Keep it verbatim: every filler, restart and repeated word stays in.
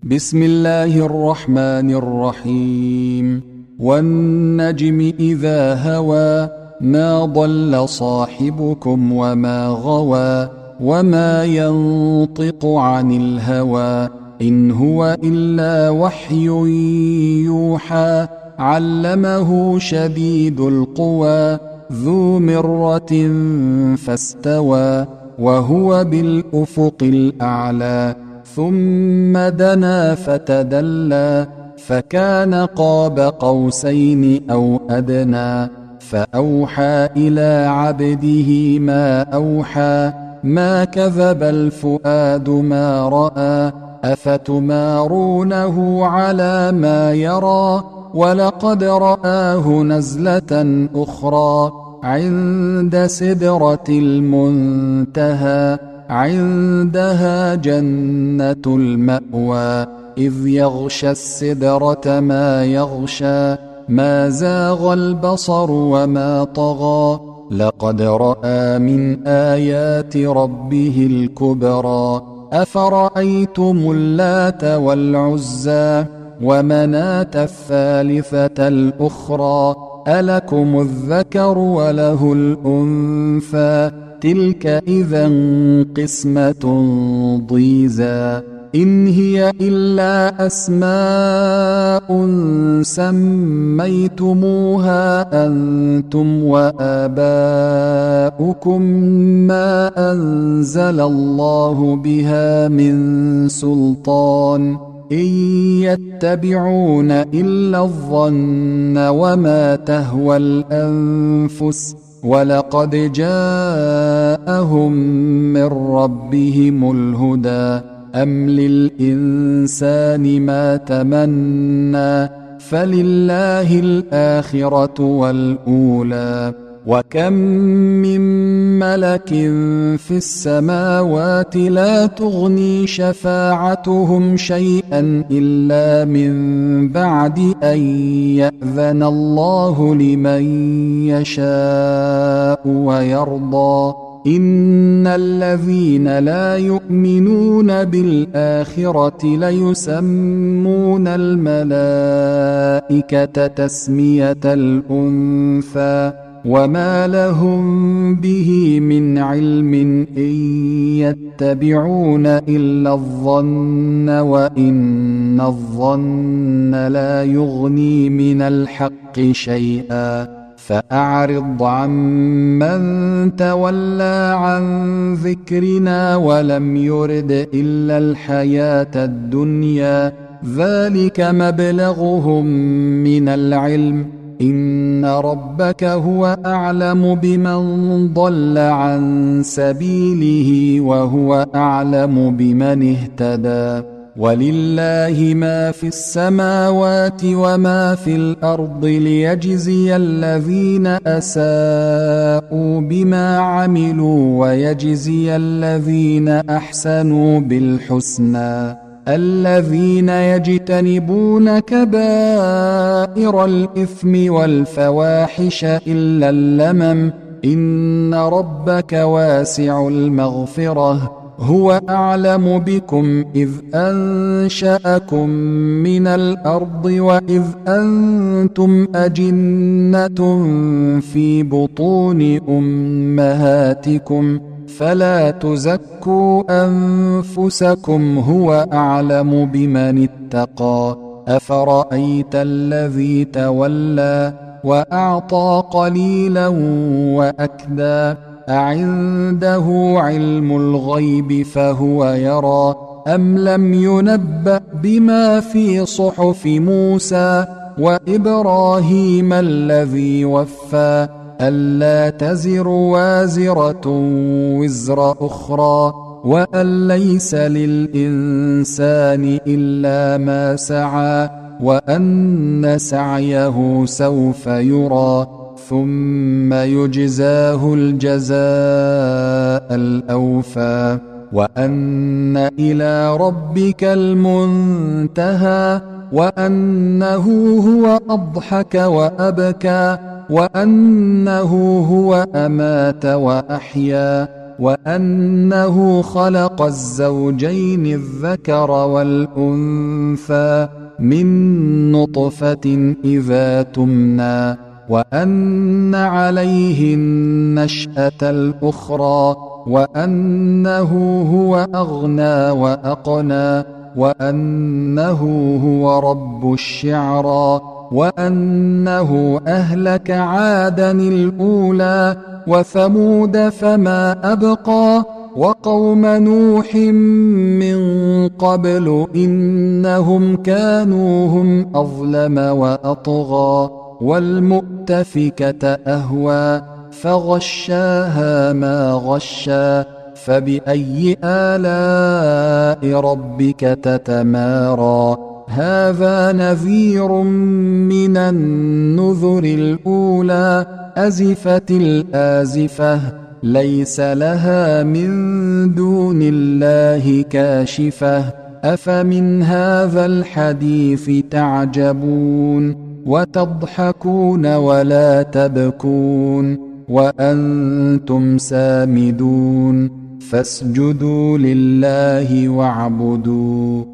بسم الله الرحمن الرحيم. والنجم إذا هوى ما ضل صاحبكم وما غوى وما ينطق عن الهوى إن هو إلا وحي يوحى علمه شديد القوى ذو مرة فاستوى وهو بالأفق الأعلى ثم دنا فتدلى فكان قاب قوسين أو أدنى فأوحى إلى عبده ما أوحى ما كذب الفؤاد ما رأى أفتمارونه على ما يرى ولقد رآه نزلة أخرى عند سدرة المنتهى عندها جنة المأوى إذ يغشى السدرة ما يغشى ما زاغ البصر وما طغى لقد رأى من آيات ربه الكبرى أفرأيتم اللات والعزى ومناة الثالثة الأخرى ألكم الذكر وله الأنثى تلك إذا قسمة ضيزى إن هي إلا أسماء سميتموها أنتم وآباؤكم ما أنزل الله بها من سلطان إن يتبعون إلا الظن وما تهوى الأنفس ولقد جاءهم من ربهم الهدى أم للإنسان ما تمنى فلله الآخرة والأولى وكم من ملك في السماوات لا تغني شفاعتهم شيئا إلا من بعد أن يأذن الله لمن يشاء ويرضى إن الذين لا يؤمنون بالآخرة ليسمون الملائكة تسمية الأنثى وما لهم به من علم إن يتبعون إلا الظن وإن الظن لا يغني من الحق شيئا فأعرض عمن تولى عن ذكرنا ولم يرد إلا الحياة الدنيا ذلك مبلغهم من العلم إن ربك هو أعلم بمن ضل عن سبيله وهو أعلم بمن اهتدى ولله ما في السماوات وما في الأرض ليجزي الذين أساءوا بما عملوا ويجزي الذين أحسنوا بالحسنى الذين يجتنبون كبائر الإثم والفواحش إلا اللمم إن ربك واسع المغفرة هو أعلم بكم إذ أنشأكم من الأرض وإذ أنتم أجنة في بطون أمهاتكم فلا تزكوا أنفسكم هو أعلم بمن اتقى أفرأيت الذي تولى وأعطى قليلا وأكدى أعنده علم الغيب فهو يرى أم لم ينبأ بما في صحف موسى وإبراهيم الذي وفى ألا تزر وازرة وزر أخرى وأن ليس للإنسان إلا ما سعى وأن سعيه سوف يرى ثم يجزاه الجزاء الأوفى وأن إلى ربك المنتهى وأنه هو أضحك وأبكى وأنه هو أمات وأحيا وأنه خلق الزوجين الذكر والأنثى من نطفة إذا تمنى وأن عليه النشأة الأخرى وأنه هو أغنى وأقنى وأنه هو رب الشعرى وأنه أهلك عادا الأولى وثمود فما أبقى وقوم نوح من قبل إنهم كانوا هم أظلم وأطغى والمؤتفكة أهوى فغشاها ما غشى فبأي آلاء ربك تتمارى هذا نذير من النذر الأولى أزفت الآزفة ليس لها من دون الله كاشفة أفمن هذا الحديث تعجبون وتضحكون ولا تبكون وأنتم سامدون فاسجدوا لله واعبدوا